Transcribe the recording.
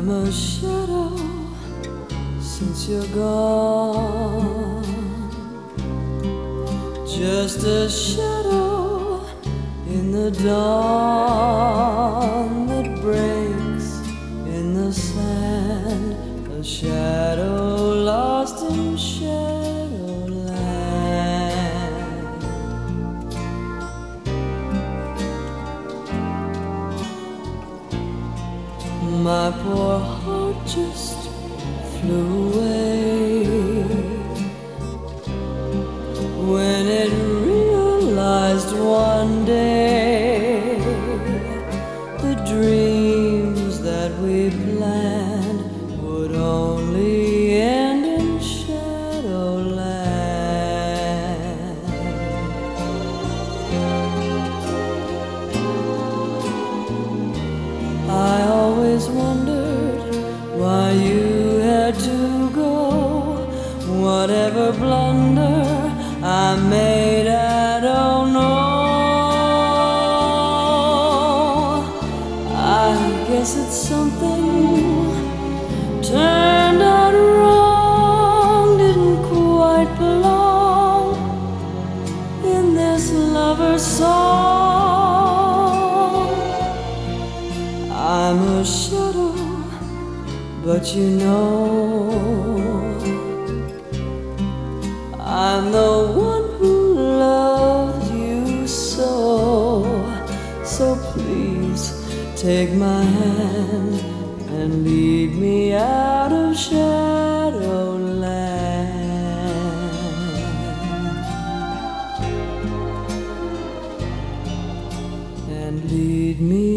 I'm a shadow since you're gone, just a shadow in the dawn that breaks in the sand, a shadow lost in shadowland. My poor heart just flew away when it realized one day the dreams that we planned would only end in shadowland. I always wondered why you had to go. Whatever blunder I made, I don't know. I guess it's something turned out wrong, didn't quite belong in this lover's song. I'm a shadow, but you know I'm the one who loves you so. So please take my hand and lead me out of shadowland, and lead me